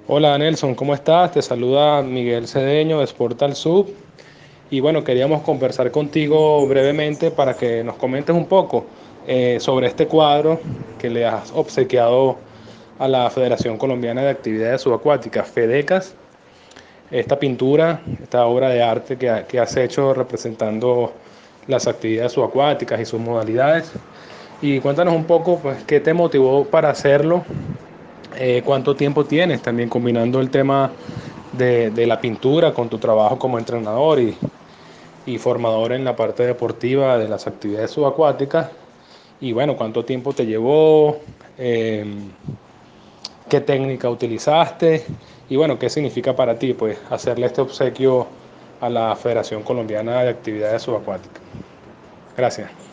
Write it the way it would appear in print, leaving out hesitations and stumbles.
Hola Nelson, ¿cómo estás? Te saluda Miguel Cedeño de Sportal Sub. Y bueno, queríamos conversar contigo brevemente para que nos comentes un poco sobre este cuadro que le has obsequiado a la Federación Colombiana de Actividades Subacuáticas, FEDECAS. Esta pintura, esta obra de arte que has hecho representando las actividades subacuáticas y sus modalidades. Y cuéntanos un poco, pues, qué te motivó para hacerlo, cuánto tiempo tienes también combinando el tema de la pintura con tu trabajo como entrenador y formador en la parte deportiva de las actividades subacuáticas. Y bueno, cuánto tiempo te llevó, eh, qué técnica utilizaste y bueno, qué significa para ti pues hacerle este obsequio a la Federación Colombiana de Actividades Subacuáticas. Gracias.